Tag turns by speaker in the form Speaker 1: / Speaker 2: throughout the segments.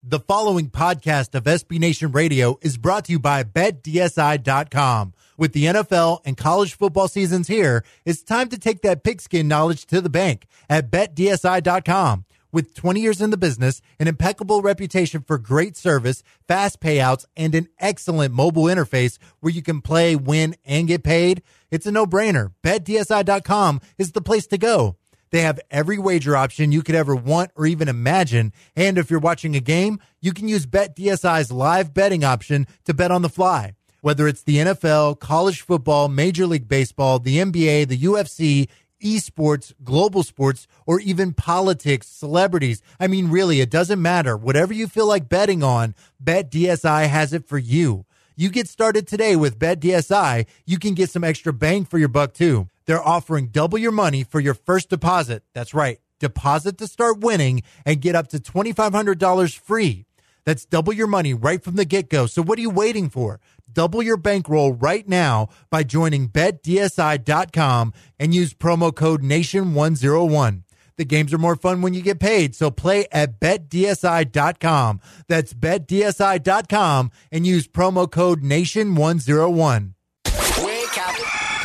Speaker 1: The following podcast of SB Nation Radio is brought to you by BetDSI.com. With the NFL and college football seasons here, it's time to take that pigskin knowledge to the bank at BetDSI.com. With 20 years in the business, an impeccable reputation for great service, fast payouts, and an excellent mobile interface where you can play, win, and get paid, it's a no-brainer. BetDSI.com is the place to go. They have every wager option you could ever want or even imagine. And if you're watching a game, you can use BetDSI's live betting option to bet on the fly. Whether it's the NFL, college football, Major League Baseball, the NBA, the UFC, esports, global sports, or even politics, celebrities. I mean, really, it doesn't matter. Whatever you feel like betting on, BetDSI has it for you. You get started today with BetDSI, you can get some extra bang for your buck too. They're offering double your money for your first deposit. That's right. Deposit to start winning and get up to $2,500 free. That's double your money right from the get-go. So what are you waiting for? Double your bankroll right now by joining BetDSI.com and use promo code NATION101. The games are more fun when you get paid, so play at BetDSI.com. That's BetDSI.com and use promo code NATION101.
Speaker 2: Wake up.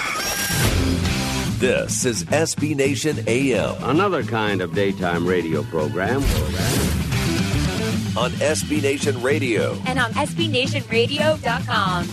Speaker 3: This is SB Nation AM.
Speaker 4: Another kind of daytime radio program.
Speaker 3: On SB Nation Radio.
Speaker 5: And on SBNationRadio.com.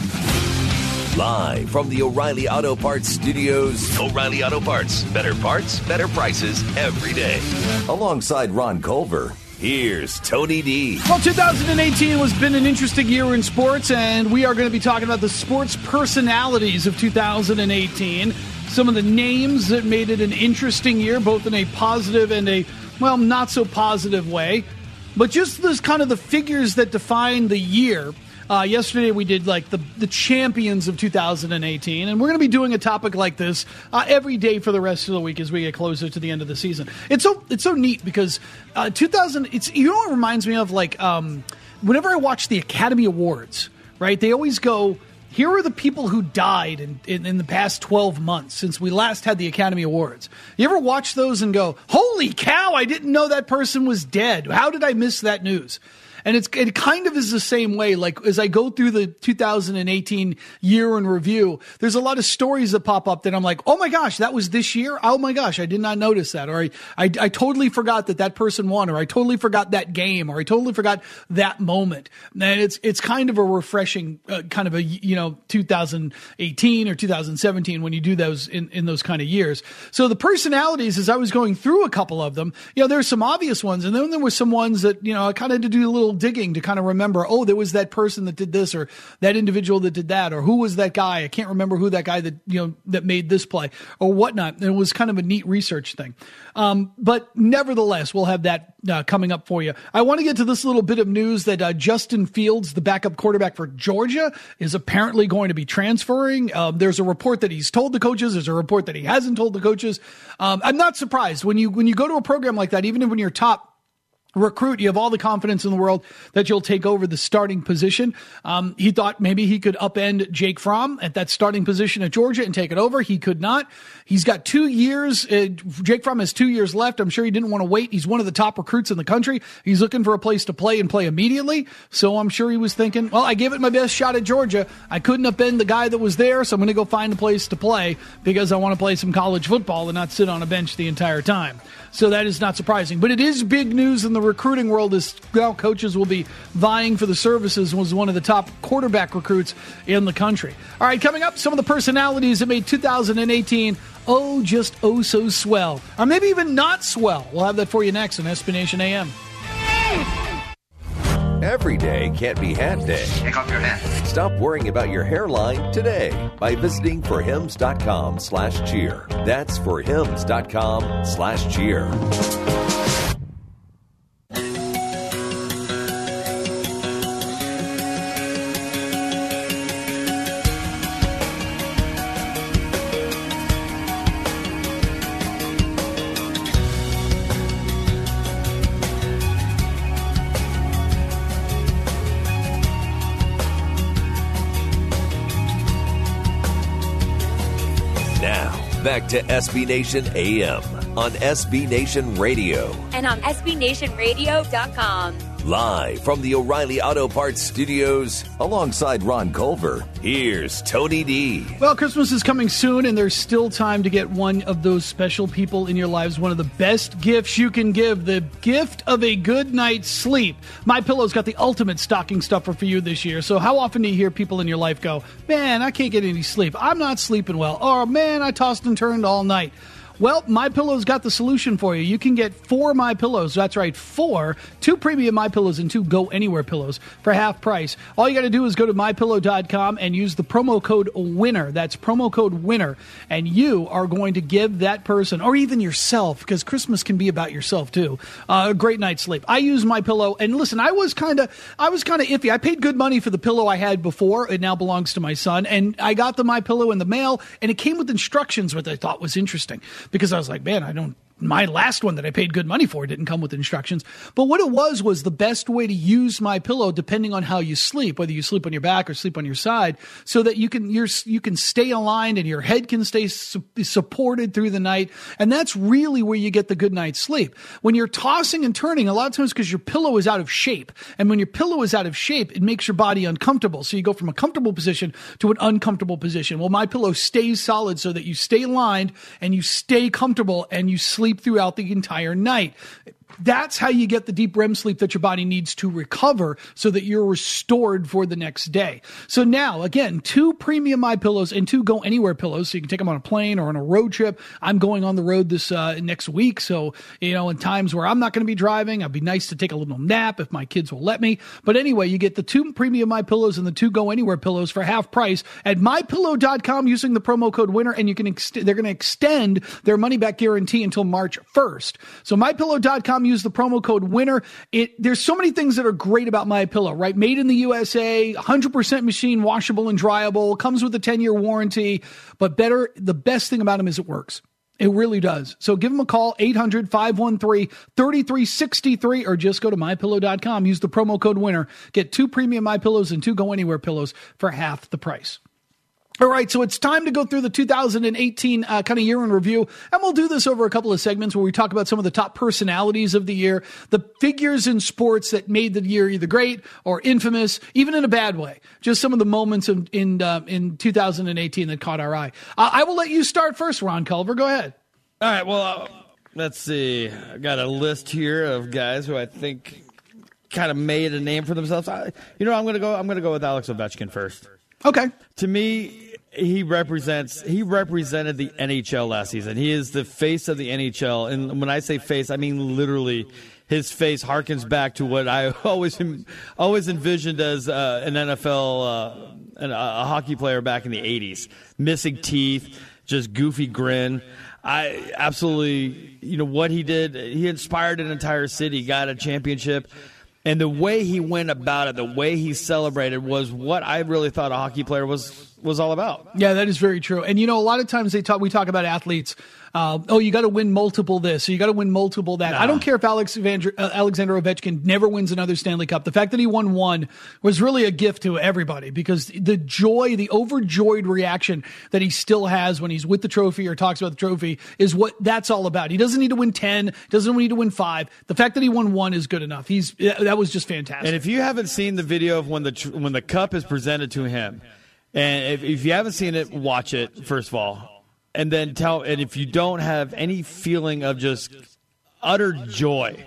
Speaker 3: Live from the O'Reilly Auto Parts Studios. O'Reilly Auto Parts. Better parts, better prices every day. Alongside Ron Culver, here's Tony D.
Speaker 6: Well, 2018 has been an interesting year in sports, and we are going to be talking about the sports personalities of 2018. Some of the names that made it an interesting year, both in a positive and a, well, not so positive way. But just this kind of the figures that define the year. Yesterday we did like the champions of 2018, and we're going to be doing a topic like this every day for the rest of the week as we get closer to the end of the season. It's so neat because 2000. It's, you know what it reminds me of, like whenever I watch the Academy Awards, right? They always go, here are the people who died in the past 12 months since we last had the Academy Awards. You ever watch those and go, holy cow, I didn't know that person was dead. How did I miss that news? And it kind of is the same way. Like, as I go through the 2018 year in review, there's a lot of stories that pop up that I'm like, oh my gosh, that was this year? Oh my gosh, I did not notice that. Or I totally forgot that person won, or I totally forgot that game, or I totally forgot that moment. And it's kind of a refreshing kind of a, 2018 or 2017 when you do those in those kind of years. So the personalities, as I was going through a couple of them, there's some obvious ones, and then there were some ones that, I kind of had to do a little digging to kind of remember, oh, there was that person that did this, or that individual that did that, or who was that guy? I can't remember who that guy that, that made this play or whatnot. And it was kind of a neat research thing. But nevertheless, we'll have that coming up for you. I want to get to this little bit of news that Justin Fields, the backup quarterback for Georgia, is apparently going to be transferring. There's a report that he's told the coaches. There's a report that he hasn't told the coaches. I'm not surprised when you go to a program like that, even when you're top recruit, you have all the confidence in the world that you'll take over the starting position. He thought maybe he could upend Jake Fromm at that starting position at Georgia and take it over. He could not. He's got 2 years. Jake Fromm has 2 years left. I'm sure he didn't want to wait. He's one of the top recruits in the country. He's looking for a place to play and play immediately. So I'm sure he was thinking, well, I gave it my best shot at Georgia. I couldn't upend the guy that was there, so I'm going to go find a place to play because I want to play some college football and not sit on a bench the entire time. So that is not surprising. But it is big news in the recruiting world as well. Coaches will be vying for the services. Was one of the top quarterback recruits in the country. All right, coming up, some of the personalities that made 2018 just so swell. Or maybe even not swell. We'll have that for you next on SB Nation AM.
Speaker 3: Every day can't be hat day.
Speaker 2: Take off your hat.
Speaker 3: Stop worrying about your hairline today by visiting forhims.com/cheer. That's forhims.com/cheer. Back to SB Nation AM on SB Nation Radio.
Speaker 5: And on SBNationRadio.com.
Speaker 3: Live from the O'Reilly Auto Parts Studios, alongside Ron Culver, here's Tony D.
Speaker 6: Well, Christmas is coming soon, and there's still time to get one of those special people in your lives one of the best gifts you can give, the gift of a good night's sleep. MyPillow's got the ultimate stocking stuffer for you this year. So how often do you hear people in your life go, man, I can't get any sleep, I'm not sleeping well, or man, I tossed and turned all night? Well, MyPillow's got the solution for you. You can get 4 MyPillows. That's right, 4. 2 premium MyPillows and 2 Go Anywhere pillows for half price. All you got to do is go to MyPillow.com and use the promo code WINNER. That's promo code WINNER. And you are going to give that person, or even yourself, because Christmas can be about yourself too, a great night's sleep. I use MyPillow, and listen, I was kind of iffy. I paid good money for the pillow I had before. It now belongs to my son, and I got the MyPillow in the mail, and it came with instructions, which I thought was interesting. Because I was like, man, my last one that I paid good money for didn't come with instructions. But what it was the best way to use MyPillow, depending on how you sleep, whether you sleep on your back or sleep on your side, so that you can stay aligned and your head can stay supported through the night. And that's really where you get the good night's sleep. When you're tossing and turning, a lot of times because your pillow is out of shape. And when your pillow is out of shape, it makes your body uncomfortable. So you go from a comfortable position to an uncomfortable position. Well, MyPillow stays solid so that you stay aligned and you stay comfortable and you sleep throughout the entire night. That's how you get the deep REM sleep that your body needs to recover so that you're restored for the next day. So now, again, 2 premium MyPillows and 2 Go Anywhere pillows, so you can take them on a plane or on a road trip. I'm going on the road this next week, so, in times where I'm not going to be driving, it'd be nice to take a little nap if my kids will let me. But anyway, you get the 2 premium MyPillows and the 2 Go Anywhere pillows for half price at MyPillow.com using the promo code WINNER, and they're going to extend their money-back guarantee until March 1st. So MyPillow.com, use the promo code WINNER. There's so many things that are great about MyPillow, right? Made in the USA, 100% machine washable and dryable, comes with a 10-year warranty, but the best thing about them is it works. It really does. So give them a call, 800-513-3363, or just go to MyPillow.com. Use the promo code WINNER. Get 2 premium MyPillows and 2 Go Anywhere pillows for half the price. All right, so it's time to go through the 2018 kind of year in review, and we'll do this over a couple of segments where we talk about some of the top personalities of the year, the figures in sports that made the year either great or infamous, even in a bad way. Just some of the moments in 2018 that caught our eye. I will let you start first, Ron Culver. Go ahead.
Speaker 7: All right, well, let's see. I got a list here of guys who I think kind of made a name for themselves. I'm going to go with Alex Ovechkin first.
Speaker 6: Okay.
Speaker 7: To me, he represented the NHL last season. He is the face of the NHL. And when I say face, I mean literally his face harkens back to what I always envisioned as an NFL a hockey player back in the 80s. Missing teeth, just goofy grin. I absolutely, what he did, he inspired an entire city, got a championship. And the way he went about it, the way he celebrated was what I really thought a hockey player was all about.
Speaker 6: Yeah, that is very true. And, a lot of times we talk about athletes. You got to win multiple this, so you got to win multiple that. I don't care if Alexander Ovechkin never wins another Stanley Cup. The fact that he won one was really a gift to everybody because the joy, the overjoyed reaction that he still has when he's with the trophy or talks about the trophy is what that's all about. He doesn't need to win 10, doesn't need to win 5. The fact that he won 1 is good enough. That was just fantastic.
Speaker 7: And if you haven't seen the video of when the cup is presented to him, and if you haven't seen it, watch it first of all. And then and if you don't have any feeling of just utter joy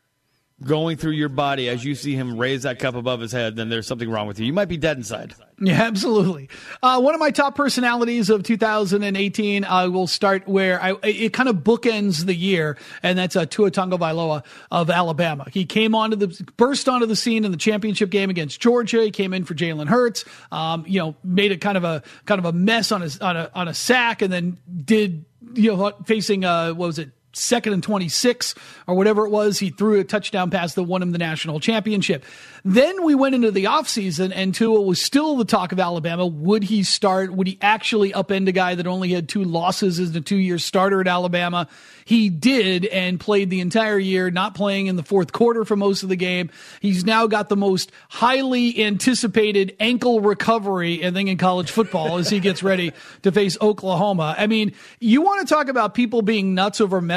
Speaker 7: going through your body as you see him raise that cup above his head, then there's something wrong with you. You might be dead inside.
Speaker 6: Yeah, absolutely. One of my top personalities of 2018, I will start where it kind of bookends the year, and that's Tua Tagovailoa of Alabama. He burst onto the scene in the championship game against Georgia. He came in for Jalen Hurts, made a kind of a mess on a sack, and then facing 2nd and 26 or whatever it was, he threw a touchdown pass that won him the national championship. Then we went into the offseason, and Tua was still the talk of Alabama. Would he start? Would he actually upend a guy that only had 2 losses as a 2-year starter at Alabama? He did, and played the entire year, not playing in the fourth quarter for most of the game. He's now got the most highly anticipated ankle recovery, I think, in college football as he gets ready to face Oklahoma. I mean, you want to talk about people being nuts over medical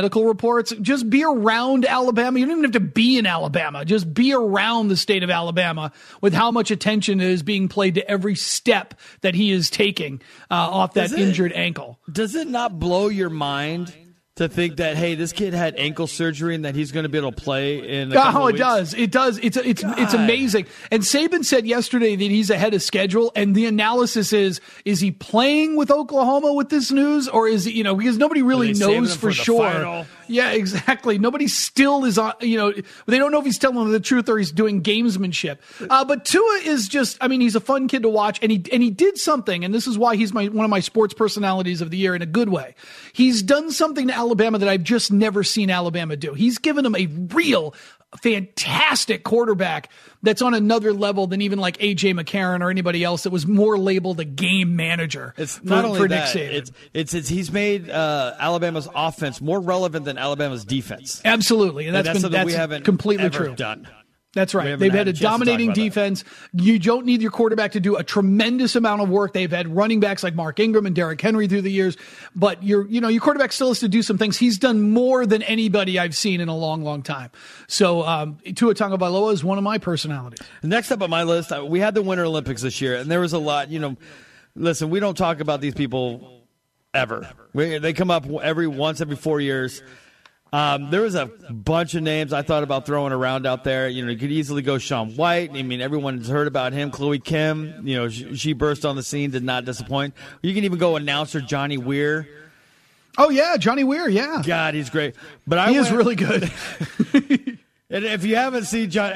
Speaker 6: medical reports. Just be around Alabama. You don't even have to be in Alabama. Just be around the state of Alabama with how much attention is being played to every step that he is taking off that injured ankle.
Speaker 7: Does it not blow your mind to think that, hey, this kid had ankle surgery and that he's going to be able to play in a couple of weeks?
Speaker 6: It does. It's amazing. And Saban said yesterday that he's ahead of schedule, and the analysis is he playing with Oklahoma with this news, or is he, because nobody really knows for sure.
Speaker 7: Final?
Speaker 6: Yeah, exactly. Nobody still is on, they don't know if he's telling the truth or he's doing gamesmanship. But Tua is just, he's a fun kid to watch, and he did something, and this is why he's one of my sports personalities of the year in a good way. He's done something to Alabama that I've just never seen Alabama do. He's given them a real fantastic quarterback that's on another level than even like A.J. McCarron or anybody else that was more labeled a game manager.
Speaker 7: It's not only
Speaker 6: for
Speaker 7: that,
Speaker 6: Nick Saban.
Speaker 7: It's he's made Alabama's offense more relevant than Alabama's defense.
Speaker 6: Absolutely, and that's
Speaker 7: we haven't
Speaker 6: completely
Speaker 7: ever
Speaker 6: true.
Speaker 7: done.
Speaker 6: That's right. They've had a dominating defense. You don't need your quarterback to do a tremendous amount of work. They've had running backs like Mark Ingram and Derrick Henry through the years, but your quarterback still has to do some things. He's done more than anybody I've seen in a long, long time. So Tua Tagovailoa is one of my personalities.
Speaker 7: Next up on my list, we had the Winter Olympics this year, and there was a lot. Listen, we don't talk about these people ever. They come up once every 4 years. There was a bunch of names I thought about throwing around out there. You could easily go Shaun White. Everyone's heard about him. Chloe Kim, she burst on the scene, did not disappoint. You can even go announcer Johnny Weir.
Speaker 6: Oh, yeah, Johnny Weir, yeah.
Speaker 7: God, he's great. But
Speaker 6: he is really good.
Speaker 7: And if you haven't seen John,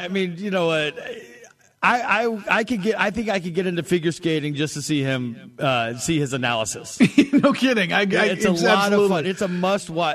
Speaker 7: I think I could get into figure skating just to see him, see his analysis.
Speaker 6: No kidding.
Speaker 7: It's a lot of fun. It's a must watch.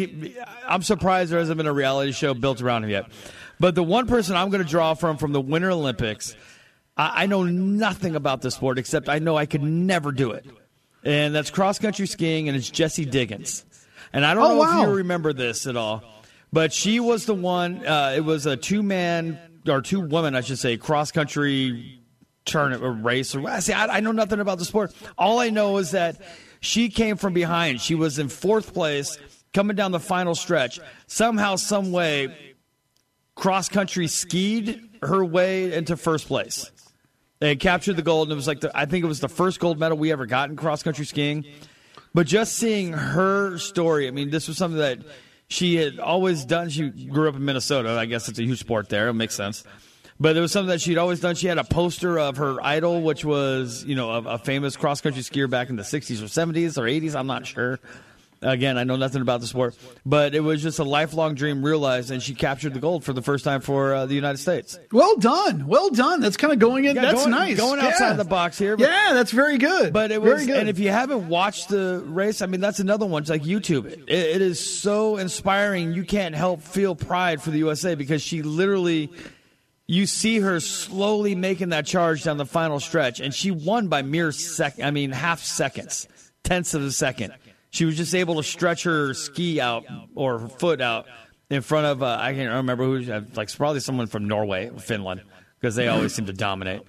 Speaker 7: I'm surprised there hasn't been a reality show built around him yet. But the one person I'm going to draw from the Winter Olympics, I know nothing about this sport except I know I could never do it. And that's cross-country skiing, and it's Jessie Diggins. And I don't know if you remember this at all, but she was the one, it was a two-woman, I should say, cross-country tournament race. I know nothing about the sport. All I know is that she came from behind. She was in fourth place, coming down the final stretch. Somehow, some way, cross-country skied her way into first place. They captured the gold, and it was I think it was the first gold medal we ever got in cross-country skiing. But just seeing her story, this was something that she had always done. She grew up in Minnesota. I guess it's a huge sport there. It makes sense. But it was something that she'd always done. She had a poster of her idol, which was, a famous cross-country skier back in the 60s or 70s or 80s. I'm not sure. Again, I know nothing about the sport. But it was just a lifelong dream realized, and she captured the gold for the first time for the United States.
Speaker 6: Well done. Well done. That's kind of going in. That's nice.
Speaker 7: Going outside the box here.
Speaker 6: Yeah, that's very good.
Speaker 7: But it was, very good. And if you haven't watched the race, that's another one. It's like YouTube. It is so inspiring. You can't help feel pride for the USA because she literally, you see her slowly making that charge down the final stretch, and she won by mere half seconds, tenths of a second. She was just able to stretch her ski out or her foot out in front of, I can't remember who, probably someone from Norway or Finland, because they always seem to dominate.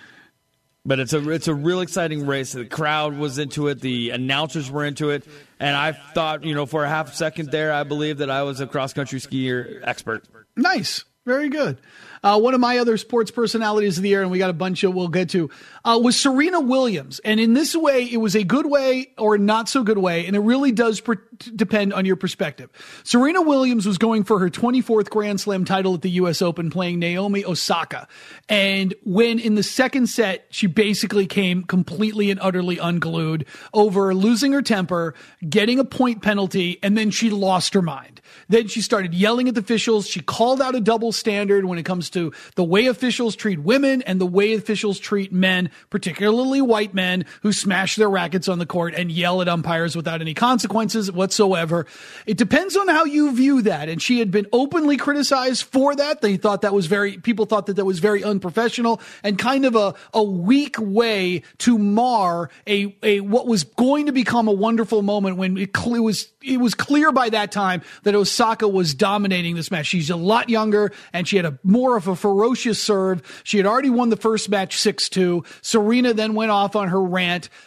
Speaker 7: But it's a real exciting race. The crowd was into it. The announcers were into it. And I thought, for a half second there, I believed that I was a cross-country skier expert.
Speaker 6: Nice. Very good. One of my other sports personalities of the year, and we got a bunch of we'll get to, was Serena Williams. And in this way, it was a good way or not so good way, and it really does depend on your perspective. Serena Williams was going for her 24th Grand Slam title at the U.S. Open, playing Naomi Osaka. And when in the second set, she basically came completely and utterly unglued over losing her temper, getting a point penalty, and then she lost her mind. Then she started yelling at the officials. She called out a double standard when it comes to the way officials treat women and the way officials treat men, particularly white men who smash their rackets on the court and yell at umpires without any consequences whatsoever. It depends on how you view that. And she had been openly criticized for that. People thought that was very unprofessional and kind of a weak way to mar what was going to become a wonderful moment when it was clear by that time that Osaka was dominating this match. She's a lot younger, and she had more of a ferocious serve. She had already won the first match 6-2. Serena then went off on her rant,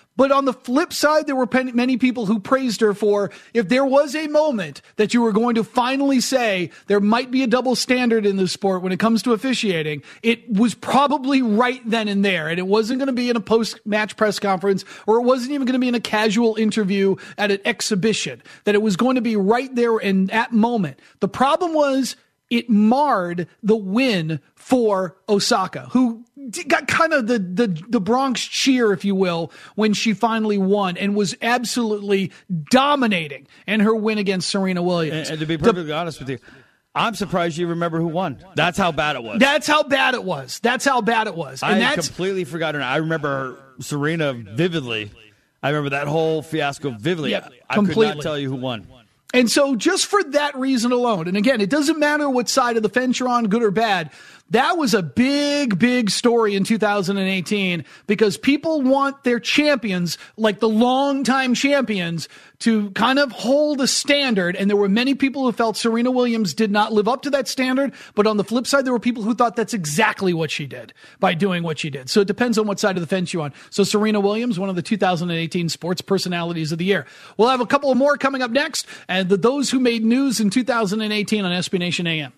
Speaker 6: But on the flip side, there were many people who praised her for, if there was a moment that you were going to finally say there might be a double standard in this sport when it comes to officiating, it was probably right then and there. And it wasn't going to be in a post-match press conference, or it wasn't even going to be in a casual interview at an exhibition, that it was going to be right there in that moment. The problem was it marred the win for Osaka, who got kind of the Bronx cheer, if you will, when she finally won and was absolutely dominating in her win against Serena Williams.
Speaker 7: And to be perfectly honest with you, I'm surprised you remember who won. That's how bad it was.
Speaker 6: That's how bad it was. And
Speaker 7: I completely forgot her. I remember Serena vividly. I remember that whole fiasco vividly.
Speaker 6: Yeah,
Speaker 7: I
Speaker 6: completely.
Speaker 7: could not tell you who won.
Speaker 6: And so just for that reason alone, and again, it doesn't matter what side of the fence you're on, good or bad, that was a big, big story in 2018 because people want their champions, like the longtime champions, to kind of hold a standard. And there were many people who felt Serena Williams did not live up to that standard. But on the flip side, there were people who thought that's exactly what she did by doing what she did. So it depends on what side of the fence you're on. So Serena Williams, one of the 2018 sports personalities of the year. We'll have a couple of more coming up next. And those who made news in 2018 on SB Nation AM.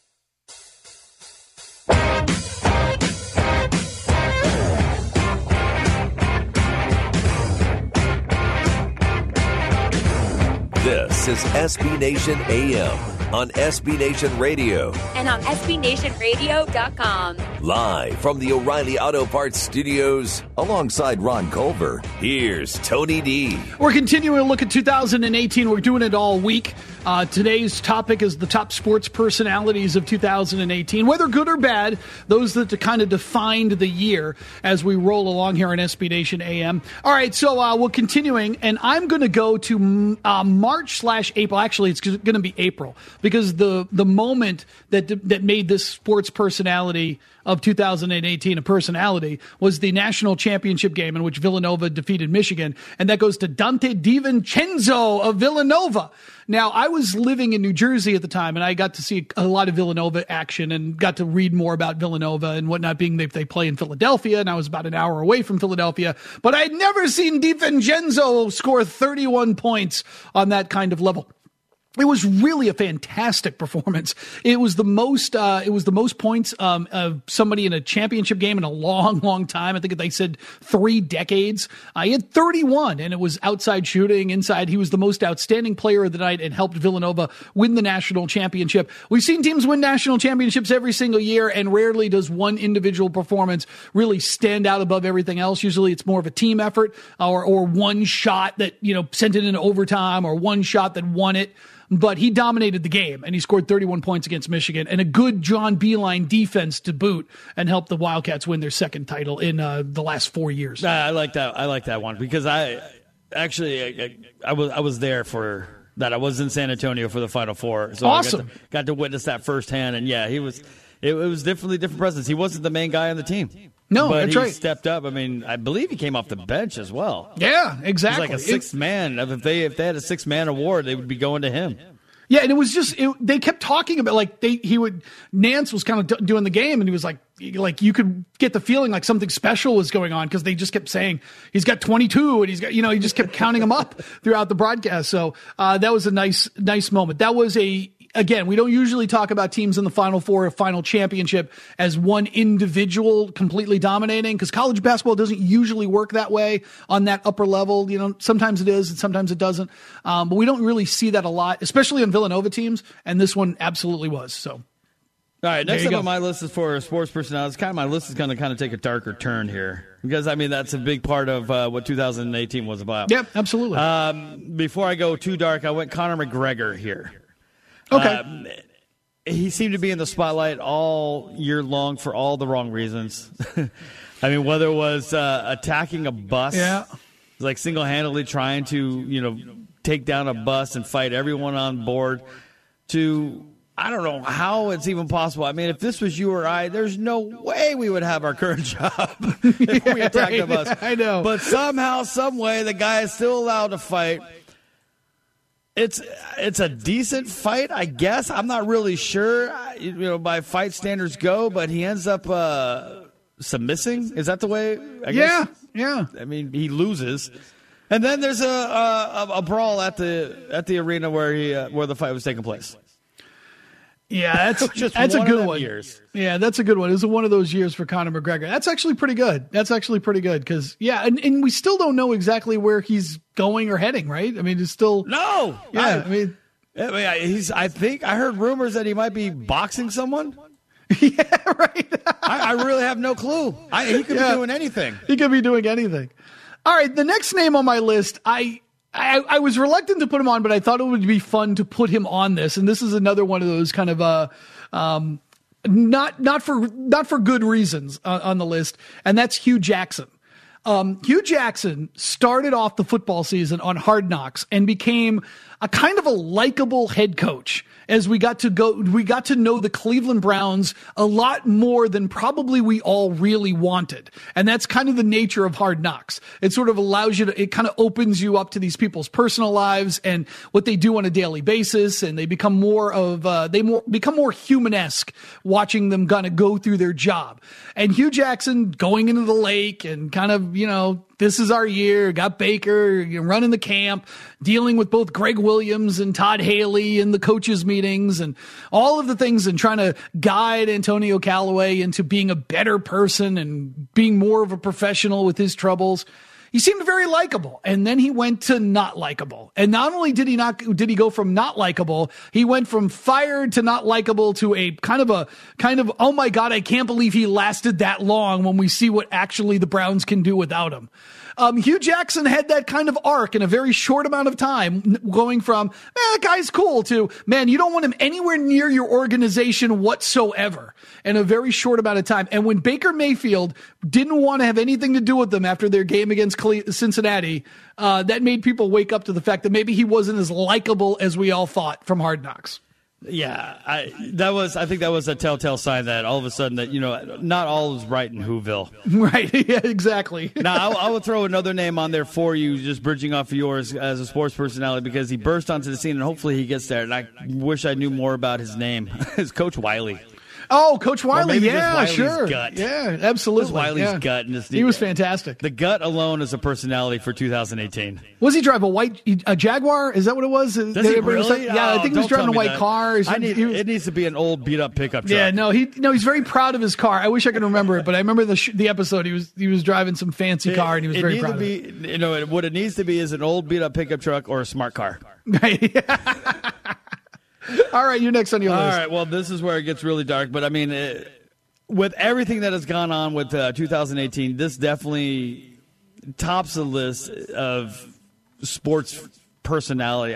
Speaker 3: This is SB Nation AM on SB Nation Radio.
Speaker 5: And on SBNationRadio.com.
Speaker 3: Live from the O'Reilly Auto Parts Studios, alongside Ron Culver, here's Tony D.
Speaker 6: We're continuing to look at 2018. We're doing it all week. Today's topic is the top sports personalities of 2018, whether good or bad, those that kind of defined the year as we roll along here on SB Nation AM. All right, so we're continuing, and I'm going to go to March/April. Actually, it's going to be April, because the moment that made this sports personality of 2018 a personality was the national championship game in which Villanova defeated Michigan, and that goes to Dante DiVincenzo of Villanova. Now, I was living in New Jersey at the time, and I got to see a lot of Villanova action and got to read more about Villanova and whatnot, being they play in Philadelphia, and I was about an hour away from Philadelphia. But I'd never seen DiVincenzo score 31 points on that kind of level. It was really a fantastic performance. It was the most points of somebody in a championship game in a long, long time. I think they said 3 decades. He had 31, and it was outside shooting, inside. He was the most outstanding player of the night and helped Villanova win the national championship. We've seen teams win national championships every single year, and rarely does one individual performance really stand out above everything else. Usually it's more of a team effort or one shot that, sent it into overtime, or one shot that won it. But he dominated the game, and he scored 31 points against Michigan, and a good John Beilein defense to boot, and helped the Wildcats win their second title in the last 4 years.
Speaker 7: I like that. I like that one because I was there for that. I was in San Antonio for the Final Four, so
Speaker 6: awesome.
Speaker 7: I got to witness that firsthand. And yeah, it was definitely a different presence. He wasn't the main guy on the team.
Speaker 6: No,
Speaker 7: but
Speaker 6: that's
Speaker 7: he
Speaker 6: right.
Speaker 7: Stepped up. I mean, I believe he came off the bench as well.
Speaker 6: Yeah, exactly.
Speaker 7: He's like a sixth man. If they had a 6-man award, they would be going to him.
Speaker 6: Yeah, and it was just they kept talking about Nance was kind of doing the game, and he was like you could get the feeling like something special was going on because they just kept saying he's got 22 and he's got he just kept counting them up throughout the broadcast. So that was a nice moment. That was Again, we don't usually talk about teams in the Final Four or Final Championship as one individual completely dominating, because college basketball doesn't usually work that way on that upper level. Sometimes it is and sometimes it doesn't. But we don't really see that a lot, especially on Villanova teams, and this one absolutely was. So,
Speaker 7: all right, next up on my list is for sports personalities. My list is going to kind of take a darker turn here because, that's a big part of what 2018 was about.
Speaker 6: Yeah, absolutely.
Speaker 7: Before I go too dark, I went Conor McGregor here.
Speaker 6: Okay.
Speaker 7: He seemed to be in the spotlight all year long for all the wrong reasons. Whether it was attacking a bus, like single-handedly trying to, take down a bus and fight everyone on board, to I don't know how it's even possible. If this was you or I, there's no way we would have our current job if we attacked a bus.
Speaker 6: I know.
Speaker 7: But somehow, some way, the guy is still allowed to fight. It's a decent fight, I guess. I'm not really sure, by fight standards go, but he ends up submissing. Is that the way? I guess?
Speaker 6: Yeah.
Speaker 7: I mean, he loses, and then there's a brawl at the arena where the fight was taking place.
Speaker 6: Yeah, that's a good one.
Speaker 7: Years.
Speaker 6: Yeah, that's a good one. It was one of those years for Conor McGregor. That's actually pretty good. because and we still don't know exactly where he's going or heading. Right? I mean, it's still
Speaker 7: no.
Speaker 6: Yeah,
Speaker 7: I think I heard rumors that he might be boxing someone.
Speaker 6: Yeah, right.
Speaker 7: I really have no clue. He could be doing anything.
Speaker 6: He could be doing anything. All right, the next name on my list, I was reluctant to put him on, but I thought it would be fun to put him on this. And this is another one of those kind of not for good reasons on the list, and that's Hugh Jackson. Hugh Jackson started off the football season on Hard Knocks and became a kind of a likable head coach as we got to know the Cleveland Browns a lot more than probably we all really wanted. And that's kind of the nature of Hard Knocks. It sort of allows you to, it kind of opens you up to these people's personal lives and what they do on a daily basis. And they become more human-esque watching them kind of go through their job. And Hugh Jackson going into the lake and kind of, this is our year, got Baker running the camp, dealing with both Greg Williams and Todd Haley in the coaches meetings and all of the things and trying to guide Antonio Callaway into being a better person and being more of a professional with his troubles. He seemed very likable, and then he went to not likable. And not only did he go from not likable, he went from fired to not likable to a kind of oh my God, I can't believe he lasted that long when we see what actually the Browns can do without him. Hugh Jackson had that kind of arc in a very short amount of time, going from, that guy's cool to, man, you don't want him anywhere near your organization whatsoever in a very short amount of time. And when Baker Mayfield didn't want to have anything to do with them after their game against Cincinnati, that made people wake up to the fact that maybe he wasn't as likable as we all thought from Hard Knocks.
Speaker 7: Yeah, I think that was a telltale sign that all of a sudden that, not all is right in Whoville.
Speaker 6: Right, yeah, exactly.
Speaker 7: Now, I will throw another name on there for you, just bridging off of yours as a sports personality, because he burst onto the scene, and hopefully he gets there. And I wish I knew more about his name. It's Coach Wiley.
Speaker 6: Oh, Coach Wiley, yeah, sure.
Speaker 7: Gut.
Speaker 6: Yeah, absolutely.
Speaker 7: Just Wiley's gut. And
Speaker 6: he was fantastic.
Speaker 7: The gut alone is a personality for 2018.
Speaker 6: Was he driving a Jaguar? Is that what it was?
Speaker 7: Does he really?
Speaker 6: Yeah, I think he was driving a white car.
Speaker 7: It needs to be an old beat-up pickup truck.
Speaker 6: Yeah, no, he's very proud of his car. I wish I could remember it, but I remember the episode. He was driving some fancy car, and he was very proud of it.
Speaker 7: What it needs to be is an old beat-up pickup truck or a smart car.
Speaker 6: Right. All right, you're next on your list.
Speaker 7: All right, well, this is where it gets really dark, but I mean, with everything that has gone on with 2018, this definitely tops the list of sports personality.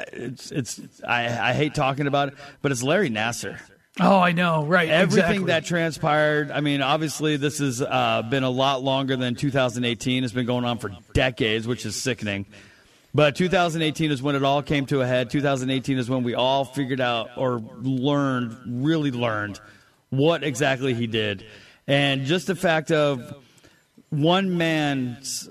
Speaker 7: I hate talking about it, but it's Larry Nassar.
Speaker 6: Oh, I know, right.
Speaker 7: Everything that transpired, I mean, obviously this has been a lot longer than 2018. It's been going on for decades, which is sickening. But 2018 is when it all came to a head. 2018 is when we all figured out or really learned what exactly he did. And just the fact of one man's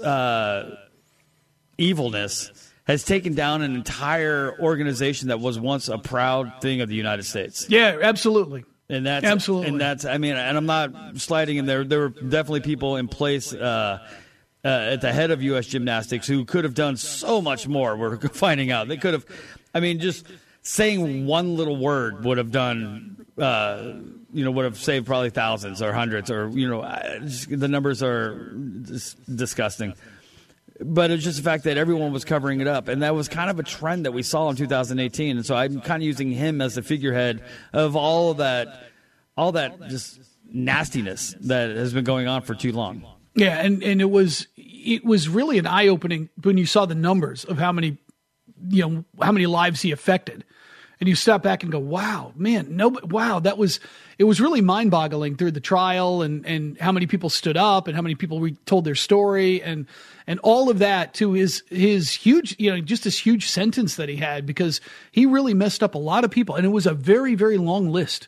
Speaker 7: evilness has taken down an entire organization that was once a proud thing of the United States.
Speaker 6: Yeah, absolutely.
Speaker 7: And that's
Speaker 6: absolutely.
Speaker 7: And that's, I mean, and I'm not sliding in there. There were definitely people in place at the head of U.S. Gymnastics who could have done so much more. We're finding out they could have. I mean, just saying one little word would have done. Would have saved probably thousands or hundreds, or the numbers are disgusting. But it's just the fact that everyone was covering it up, and that was kind of a trend that we saw in 2018. And so I'm kind of using him as the figurehead of all that just nastiness that has been going on for too long.
Speaker 6: Yeah, and it was really an eye-opening when you saw the numbers of how many lives he affected. And you step back and go, wow, man, it was really mind-boggling through the trial and how many people stood up and how many people told their story and all of that to his huge, just this huge sentence that he had, because he really messed up a lot of people. And it was a very, very long list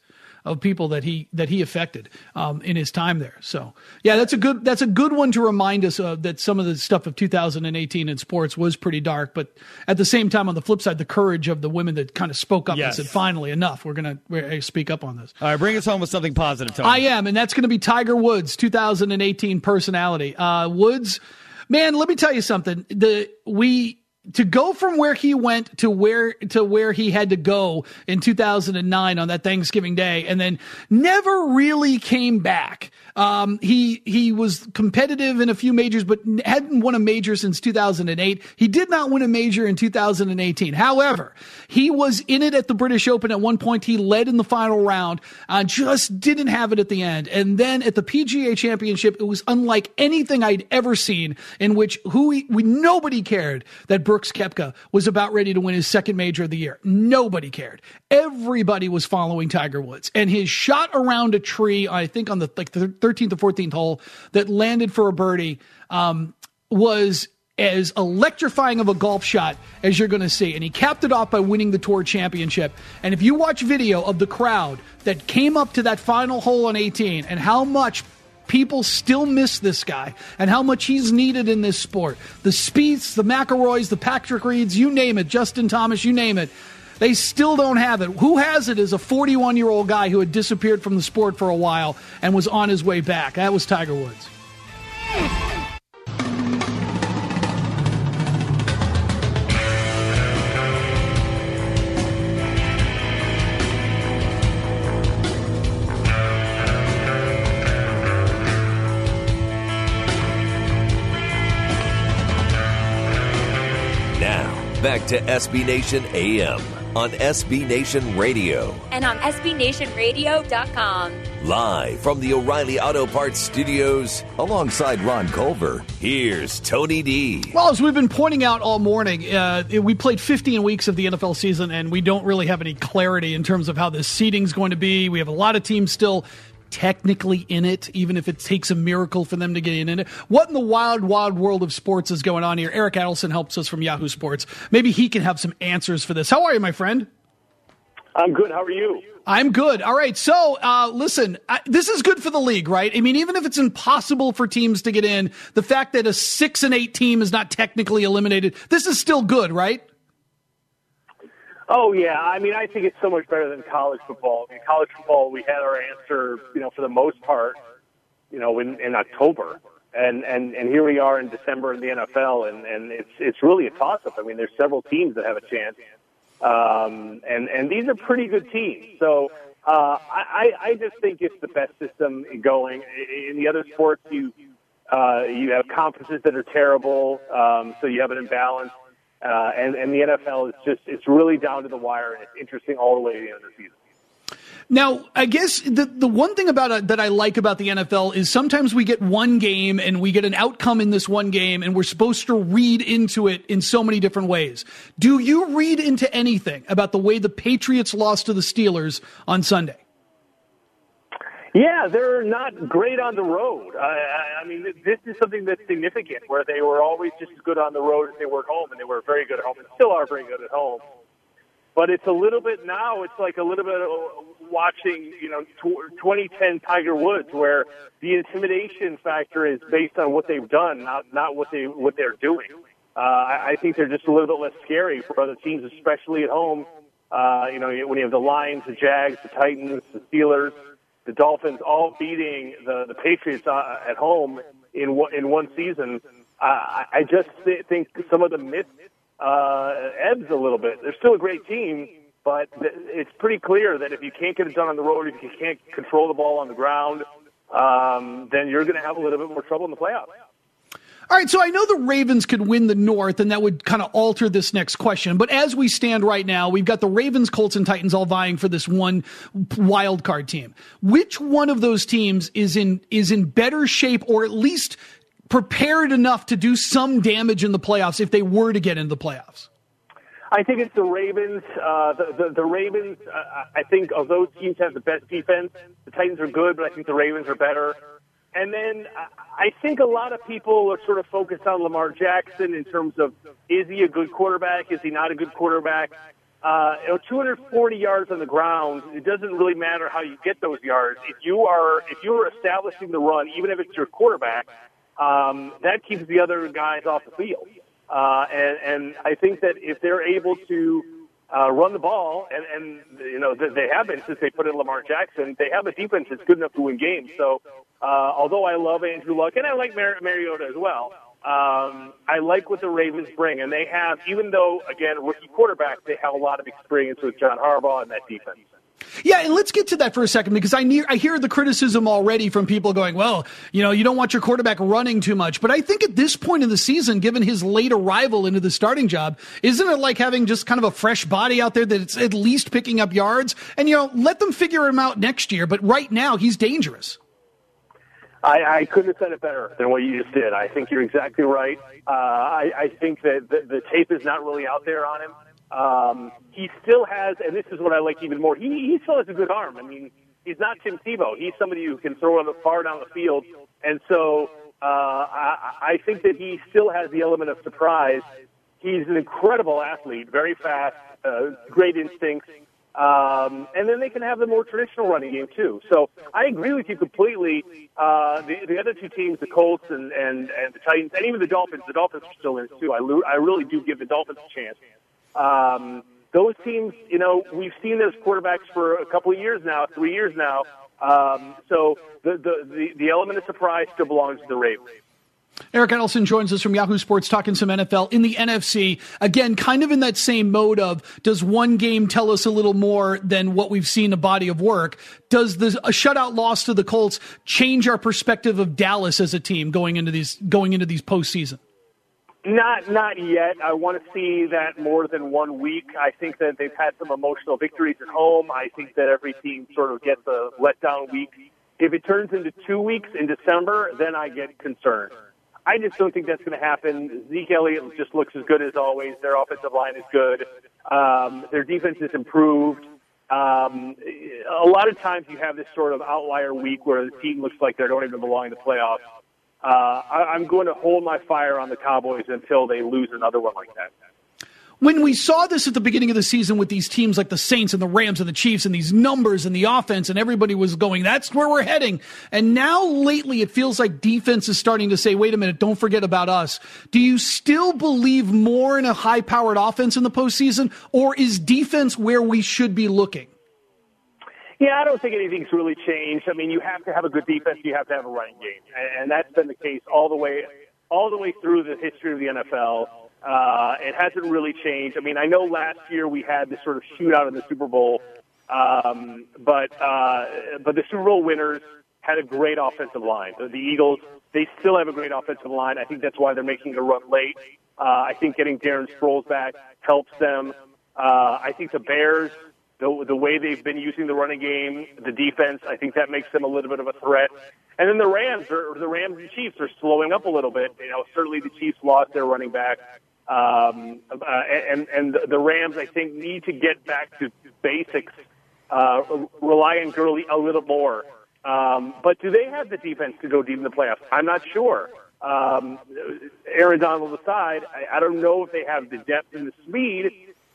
Speaker 6: of people that he affected in his time there. So yeah, that's a good one to remind us of, that some of the stuff of 2018 in sports was pretty dark, but at the same time, on the flip side, the courage of the women that kind of spoke up and said, finally, enough. We're going to speak up on this.
Speaker 7: All right, bring us home with something positive, Tony.
Speaker 6: I am, and that's going to be Tiger Woods, 2018 personality. Woods, man, let me tell you something. To go from where he went to where he had to go in 2009 on that Thanksgiving Day, and then never really came back. He was competitive in a few majors, but hadn't won a major since 2008. He did not win a major in 2018. However, he was in it at the British Open at one point. He led in the final round, just didn't have it at the end. And then at the PGA Championship, it was unlike anything I'd ever seen, in which nobody cared that Brooks Koepka was about ready to win his second major of the year. Nobody cared. Everybody was following Tiger Woods, and his shot around a tree, I think on the 13th or 14th hole, that landed for a birdie, was as electrifying of a golf shot as you're going to see. And he capped it off by winning the Tour Championship. And if you watch video of the crowd that came up to that final hole on 18 and how much people still miss this guy and how much he's needed in this sport, the Spieths, the McIlroys, the Patrick Reeds, you name it, Justin Thomas, you name it, they still don't have it. Who has it is a 41-year-old guy who had disappeared from the sport for a while and was on his way back. That was Tiger Woods.
Speaker 3: Now, back to SB Nation AM on SB Nation Radio.
Speaker 5: And on SBNationRadio.com.
Speaker 3: Live from the O'Reilly Auto Parts Studios, alongside Ron Culver, here's Tony D.
Speaker 6: Well, as we've been pointing out all morning, we played 15 weeks of the NFL season, and we don't really have any clarity in terms of how the seeding's going to be. We have a lot of teams still technically in it, even if it takes a miracle for them to get in it. What in the wild, wild world of sports is going on here? Eric Adelson helps us from Yahoo Sports. Maybe he can have some answers for this. How are you, my friend?
Speaker 8: I'm good. How are you?
Speaker 6: I'm good. All right. So, listen, this is good for the league, right? I mean, even if it's impossible for teams to get in, the fact that a 6-8 team is not technically eliminated, this is still good, right?
Speaker 8: Oh, yeah. I mean, I think it's so much better than college football. I mean, college football, we had our answer, for the most part, in October. And here we are in December in the NFL, and it's really a toss-up. I mean, there's several teams that have a chance. And these are pretty good teams. So I just think it's the best system going. In the other sports, you have conferences that are terrible, so you have an imbalance. And the NFL is it's really down to the wire, and it's interesting all the way to the end of the season.
Speaker 6: Now, I guess the one thing about that I like about the NFL is sometimes we get one game and we get an outcome in this one game, and we're supposed to read into it in so many different ways. Do you read into anything about the way the Patriots lost to the Steelers on Sunday?
Speaker 8: Yeah, they're not great on the road. I mean, this is something that's significant, where they were always just as good on the road as they were at home, and they were very good at home, and still are very good at home. But it's a little bit now, it's like a little bit of watching, 2010 Tiger Woods, where the intimidation factor is based on what they've done, not what they're doing. I think they're just a little bit less scary for other teams, especially at home. When you have the Lions, the Jags, the Titans, the Steelers, the Dolphins all beating the Patriots at home in one season. I just think some of the myth ebbs a little bit. They're still a great team, but it's pretty clear that if you can't get it done on the road, if you can't control the ball on the ground, then you're going to have a little bit more trouble in the playoffs.
Speaker 6: All right, so I know the Ravens could win the North, and that would kind of alter this next question. But as we stand right now, we've got the Ravens, Colts, and Titans all vying for this one wild card team. Which one of those teams is in better shape, or at least prepared enough to do some damage in the playoffs if they were to get into the playoffs?
Speaker 8: I think it's the Ravens. The Ravens, I think, of those teams have the best defense. The Titans are good, but I think the Ravens are better. And then I think a lot of people are sort of focused on Lamar Jackson in terms of, is he a good quarterback? Is he not a good quarterback? 240 yards on the ground, it doesn't really matter how you get those yards. If you are establishing the run, even if it's your quarterback, that keeps the other guys off the field. And I think that if they're able to run the ball, and they have been since they put in Lamar Jackson, they have a defense that's good enough to win games. So although I love Andrew Luck, and I like Mariota as well, I like what the Ravens bring. And they have, even though, again, rookie quarterback, they have a lot of experience with John Harbaugh and that defense.
Speaker 6: Yeah, and let's get to that for a second, because I hear the criticism already from people going, well, you don't want your quarterback running too much. But I think at this point in the season, given his late arrival into the starting job, isn't it like having just kind of a fresh body out there that's at least picking up yards? And, let them figure him out next year. But right now, he's dangerous.
Speaker 8: I couldn't have said it better than what you just did. I think you're exactly right. I think that the tape is not really out there on him. He still has, and this is what I like even more, he still has a good arm. I mean, he's not Tim Tebow. He's somebody who can throw it far down the field. And so I think that he still has the element of surprise. He's an incredible athlete, very fast, great instincts. And then they can have the more traditional running game, too. So I agree with you completely. The other two teams, the Colts and the Titans, and even the Dolphins are still in it, too. I really do give the Dolphins a chance. Those teams, we've seen those quarterbacks for a couple of years now, 3 years now. So the element of surprise still belongs to the Ravens.
Speaker 6: Eric Edelson joins us from Yahoo Sports, talking some NFL in the NFC. Again, kind of in that same mode of, does one game tell us a little more than what we've seen, a body of work? Does a shutout loss to the Colts change our perspective of Dallas as a team going into these postseason?
Speaker 8: Not yet. I want to see that more than 1 week. I think that they've had some emotional victories at home. I think that every team sort of gets a letdown week. If it turns into 2 weeks in December, then I get concerned. I just don't think that's going to happen. Zeke Elliott just looks as good as always. Their offensive line is good. Their defense is improved. A lot of times you have this sort of outlier week where the team looks like they don't even belong in the playoffs. I'm going to hold my fire on the Cowboys until they lose another one like that.
Speaker 6: When we saw this at the beginning of the season with these teams like the Saints and the Rams and the Chiefs and these numbers and the offense, and everybody was going, that's where we're heading. And now lately it feels like defense is starting to say, wait a minute, don't forget about us. Do you still believe more in a high-powered offense in the postseason, or is defense where we should be looking?
Speaker 8: Yeah, I don't think anything's really changed. I mean, you have to have a good defense. You have to have a running game. And that's been the case all the way through the history of the NFL. It hasn't really changed. I mean, I know last year we had this sort of shootout in the Super Bowl, but the Super Bowl winners had a great offensive line. The Eagles, they still have a great offensive line. I think that's why they're making a run late. I think getting Darren Sproles back helps them. I think the Bears, the way they've been using the running game, the defense, I think that makes them a little bit of a threat. And then the Rams and Chiefs are slowing up a little bit. Certainly the Chiefs lost their running back. And the Rams, I think, need to get back to basics, rely on Gurley a little more. But do they have the defense to go deep in the playoffs? I'm not sure. Aaron Donald aside, I don't know if they have the depth and the speed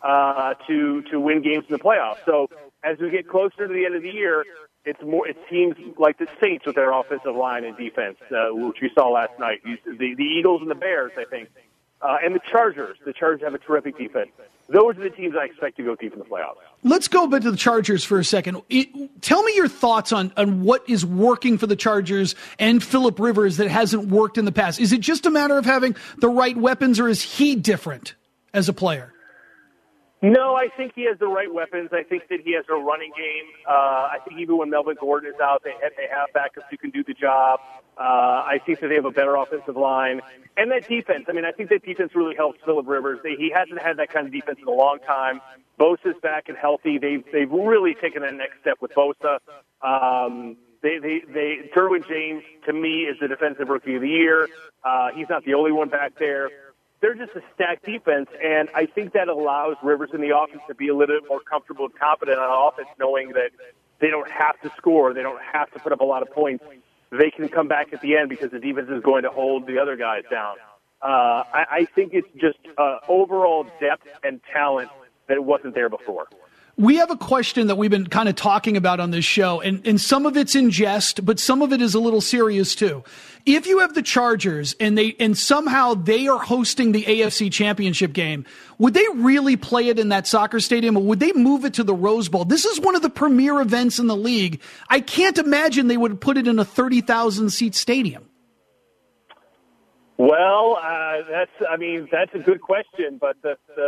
Speaker 8: to win games in the playoffs. So as we get closer to the end of the year, it seems like the Saints with their offensive line and defense, which we saw last night. The Eagles and the Bears, I think. And the Chargers. The Chargers have a terrific defense. Those are the teams I expect to go deep in the playoffs.
Speaker 6: Let's go back to the Chargers for a second. Tell me your thoughts on what is working for the Chargers and Phillip Rivers that hasn't worked in the past. Is it just a matter of having the right weapons, or is he different as a player?
Speaker 8: No, I think he has the right weapons. I think that he has a running game. I think even when Melvin Gordon is out, they have backups who can do the job. I think that they have a better offensive line. And that defense, I mean, I think that defense really helps Phillip Rivers. He hasn't had that kind of defense in a long time. Bosa's back and healthy. They've really taken that next step with Bosa. Derwin James, to me, is the defensive rookie of the year. He's not the only one back there. They're just a stacked defense, and I think that allows Rivers in the offense to be a little bit more comfortable and confident on offense, knowing that they don't have to score, they don't have to put up a lot of points. They can come back at the end because the defense is going to hold the other guys down. I think it's just overall depth and talent that wasn't there before.
Speaker 6: We have a question that we've been kind of talking about on this show, and some of it's in jest, but some of it is a little serious too. If you have the Chargers and somehow they are hosting the AFC Championship game, would they really play it in that soccer stadium, or would they move it to the Rose Bowl? This is one of the premier events in the league. I can't imagine they would put it in a 30,000 seat stadium.
Speaker 8: Well, that's a good question, but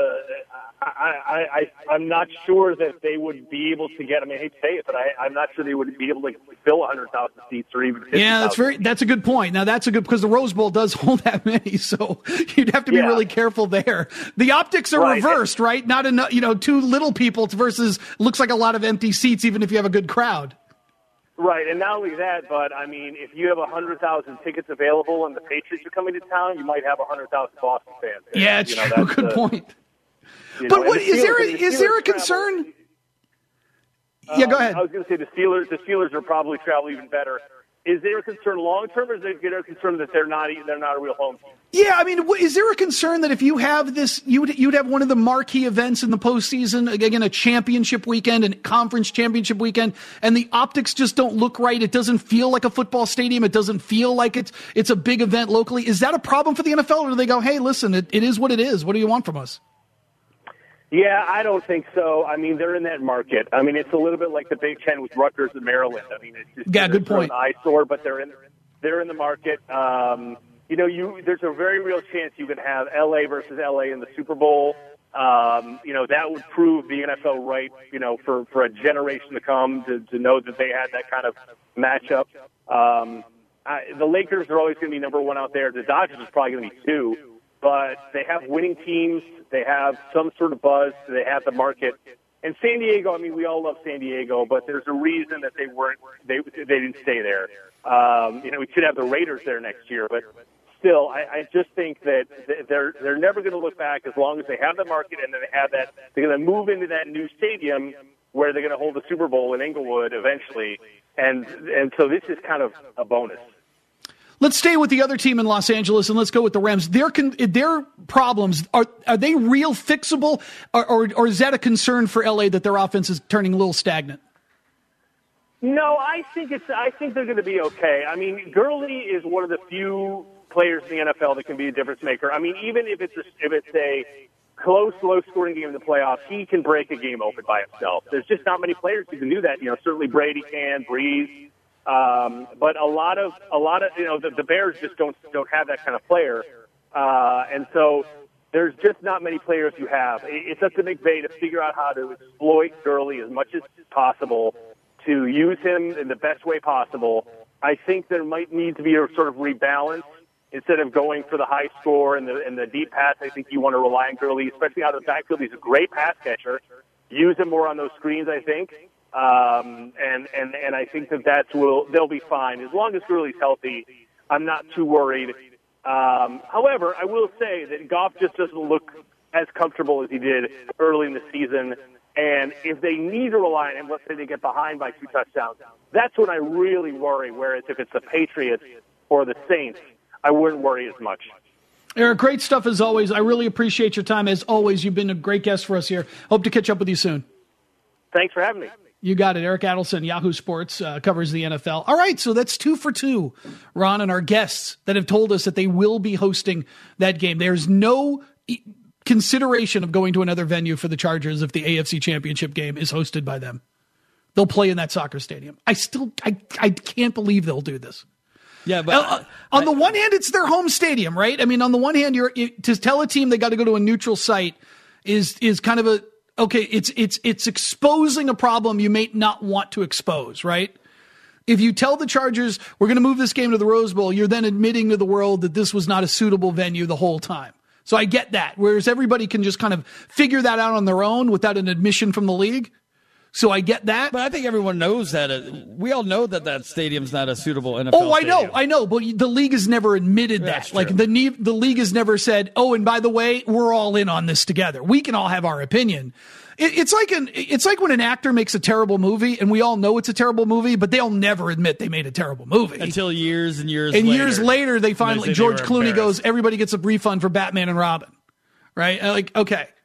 Speaker 8: I'm not sure that they would be able to get. I mean, I hate to say it, but I'm not sure they would be able to fill 100,000 seats or even 50,000.
Speaker 6: Yeah, that's a good point. Now that's a good, because the Rose Bowl does hold that many, so you'd have to be really careful there. The optics are reversed, right? Not enough, too little people versus looks like a lot of empty seats, even if you have a good crowd.
Speaker 8: Right, and not only that, but I mean, if you have 100,000 tickets available and the Patriots are coming to town, you might have 100,000 Boston fans.
Speaker 6: Yeah, it's true. Good point. But what is there a concern? Yeah, go ahead.
Speaker 8: I was going to say the Steelers are probably travel even better. Is there a concern long term, or is there a concern that they're not a real home team?
Speaker 6: Yeah, I mean, is there a concern that if you have this, you'd have one of the marquee events in the postseason, again, a championship weekend and conference championship weekend, and the optics just don't look right? It doesn't feel like a football stadium. It doesn't feel like it's a big event locally. Is that a problem for the NFL, or do they go, hey, listen, it is what it is. What do you want from us?
Speaker 8: Yeah, I don't think so. I mean, they're in that market. I mean, it's a little bit like the Big Ten with Rutgers and Maryland. I mean, it's just
Speaker 6: good point.
Speaker 8: An eyesore, but they're in the market. There's a very real chance you could have LA versus LA in the Super Bowl. That would prove the NFL right, for a generation to come to know that they had that kind of matchup. The Lakers are always going to be number one out there. The Dodgers is probably going to be two, but they have winning teams. They have some sort of buzz. They have the market. And San Diego, I mean, we all love San Diego, but there's a reason that they didn't stay there. We should have the Raiders there next year, but still, I just think that they're never going to look back as long as they have the market and then they have that. They're going to move into that new stadium where they're going to hold the Super Bowl in Inglewood eventually, and so this is kind of a bonus.
Speaker 6: Let's stay with the other team in Los Angeles, and let's go with the Rams. Their problems, are they real fixable, or is that a concern for LA that their offense is turning a little stagnant?
Speaker 8: No, I think they're going to be okay. I mean, Gurley is one of the few players in the NFL that can be a difference maker. I mean, even if it's a close, low-scoring game in the playoffs, he can break a game open by himself. There's just not many players who can do that. Certainly Brady can, Breeze. But a lot of the Bears just don't have that kind of player, and so there's just not many players you have. It's up to McVay to figure out how to exploit Gurley as much as possible, to use him in the best way possible. I think there might need to be a sort of rebalance. Instead of going for the high score and the deep pass, I think you want to rely on Gurley, especially out of the backfield. He's a great pass catcher. Use him more on those screens, I think. And I think they'll be fine. As long as Gurley's healthy, I'm not too worried. However, I will say that Goff just doesn't look as comfortable as he did early in the season. And if they need to rely on him, let's say they get behind by 2 touchdowns, that's when I really worry. Whereas if it's the Patriots or the Saints, I wouldn't worry as much.
Speaker 6: Eric, great stuff as always. I really appreciate your time. As always, you've been a great guest for us here. Hope to catch up with you soon.
Speaker 8: Thanks for having me.
Speaker 6: You got it. Eric Adelson, Yahoo Sports, covers the NFL. All right, so that's 2 for 2, Ron, and our guests that have told us that they will be hosting that game. There's no consideration of going to another venue for the Chargers if the AFC Championship game is hosted by them. They'll play in that soccer stadium. I can't believe they'll do this.
Speaker 7: Yeah, but
Speaker 6: on the one hand, it's their home stadium, right? I mean, on the one hand, to tell a team they got to go to a neutral site is kind of a okay. It's exposing a problem you may not want to expose, right? If you tell the Chargers we're going to move this game to the Rose Bowl, you're then admitting to the world that this was not a suitable venue the whole time. So I get that. Whereas everybody can just kind of figure that out on their own without an admission from the league. So I get that.
Speaker 7: But I think everyone knows that. We all know that stadium's not a suitable NFL stadium.
Speaker 6: I know. But the league has never admitted that.
Speaker 7: That's
Speaker 6: like
Speaker 7: true.
Speaker 6: the league has never said, oh, and by the way, we're all in on this together. We can all have our opinion. It's like when an actor makes a terrible movie and we all know it's a terrible movie, but they'll never admit they made a terrible movie.
Speaker 7: Until years and years
Speaker 6: and
Speaker 7: later.
Speaker 6: years later, they finally, George Clooney goes, everybody gets a refund for Batman and Robin. Right? Like, okay.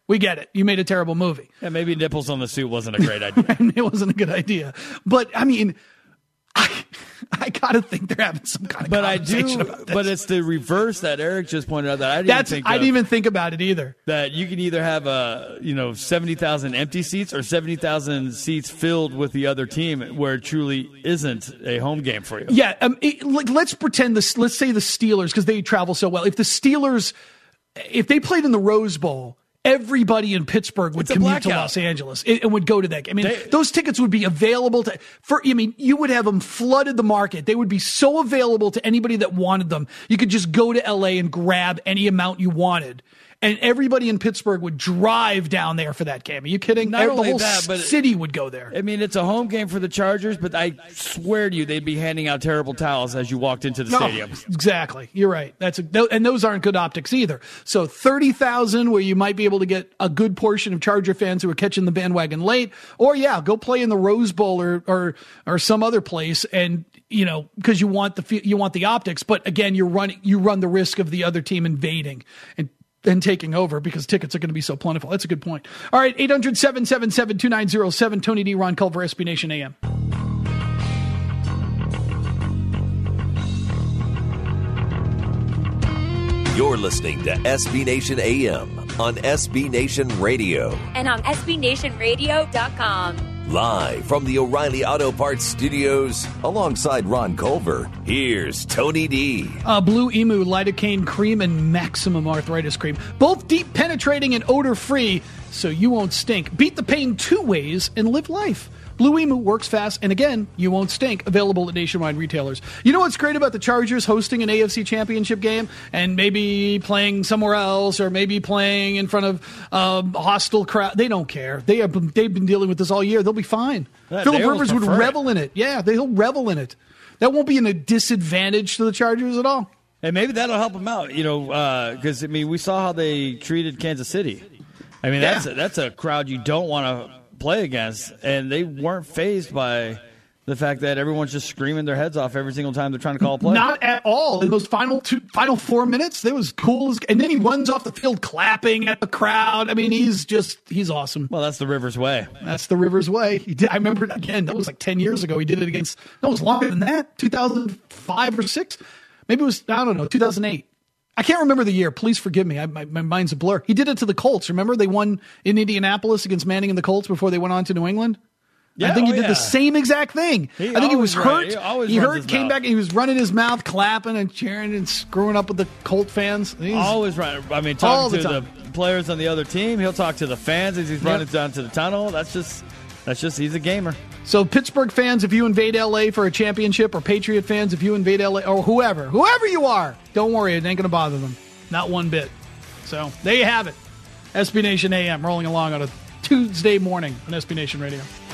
Speaker 6: We get it. You made a terrible movie.
Speaker 7: Yeah, maybe nipples on the suit wasn't a great idea.
Speaker 6: It wasn't a good idea. But, I mean, I got to think they're having some kind of conversation about this.
Speaker 7: But it's the reverse that Eric just pointed out that I didn't
Speaker 6: even think about it either.
Speaker 7: That you can either have 70,000 empty seats or 70,000 seats filled with the other team where it truly isn't a home game for you.
Speaker 6: Yeah, let's pretend this. Let's say the Steelers, because they travel so well. If the Steelers, if they played in the Rose Bowl, everybody in Pittsburgh would commute to Los Angeles and would go to that. I mean, those tickets would be available you would have them flooded the market. They would be so available to anybody that wanted them. You could just go to LA and grab any amount you wanted. And everybody in Pittsburgh would drive down there for that game. Are you kidding?
Speaker 7: Not only
Speaker 6: the whole
Speaker 7: that, but
Speaker 6: city would go there.
Speaker 7: I mean, it's a home game for the Chargers, but I swear to you, they'd be handing out terrible towels as you walked into the stadium.
Speaker 6: Exactly. You're right. And those aren't good optics either. So 30,000 where you might be able to get a good portion of Charger fans who are catching the bandwagon late. Or, go play in the Rose Bowl or some other place and, because you want the optics. But, again, you run the risk of the other team invading and taking over because tickets are going to be so plentiful. That's a good point. All right, 800-777-2907. Tony D. Ron Culver, SB Nation AM.
Speaker 3: You're listening to SB Nation AM on SB Nation Radio.
Speaker 5: And on SBNationRadio.com.
Speaker 3: Live from the O'Reilly Auto Parts Studios, alongside Ron Culver, here's Tony D.
Speaker 6: Blue Emu, lidocaine cream, and maximum arthritis cream. Both deep penetrating and odor-free, so you won't stink. Beat the pain 2 ways and live life. Blue Emu works fast, and again, you won't stink. Available at nationwide retailers. You know what's great about the Chargers hosting an AFC Championship game and maybe playing somewhere else or maybe playing in front of a hostile crowd? They don't care. They've been dealing with this all year. They'll be fine. Phillip Rivers would revel in it. Yeah, he'll revel in it. That won't be a disadvantage to the Chargers at all.
Speaker 7: And maybe that'll help them out, because, we saw how they treated Kansas City. I mean, that's a crowd you don't want to play against, and they weren't fazed by the fact that everyone's just screaming their heads off every single time they're trying to call a play.
Speaker 6: Not at all. In those final 4 minutes, they was cool. And then he runs off the field clapping at the crowd. I mean, he's awesome.
Speaker 7: Well, that's the Rivers way.
Speaker 6: That's the Rivers way. I remember, again, that was like 10 years ago. He did it against, no, it was longer than that, 2005 or 6. Maybe it was, 2008. I can't remember the year. Please forgive me. My mind's a blur. He did it to the Colts. Remember they won in Indianapolis against Manning and the Colts before they went on to New England? Yeah, I think he did the same exack thing. I think he was hurt. He hurt, came back, and he was running his mouth, clapping and cheering and screwing up with the Colt fans.
Speaker 7: Always running. Talking to the players on the other team. He'll talk to the fans as he's running down to the tunnel. That's just he's a gamer.
Speaker 6: So Pittsburgh fans, if you invade L.A. for a championship, or Patriot fans, if you invade L.A., or whoever you are, don't worry, it ain't going to bother them. Not one bit. So there you have it. SB Nation AM rolling along on a Tuesday morning on SB Nation Radio.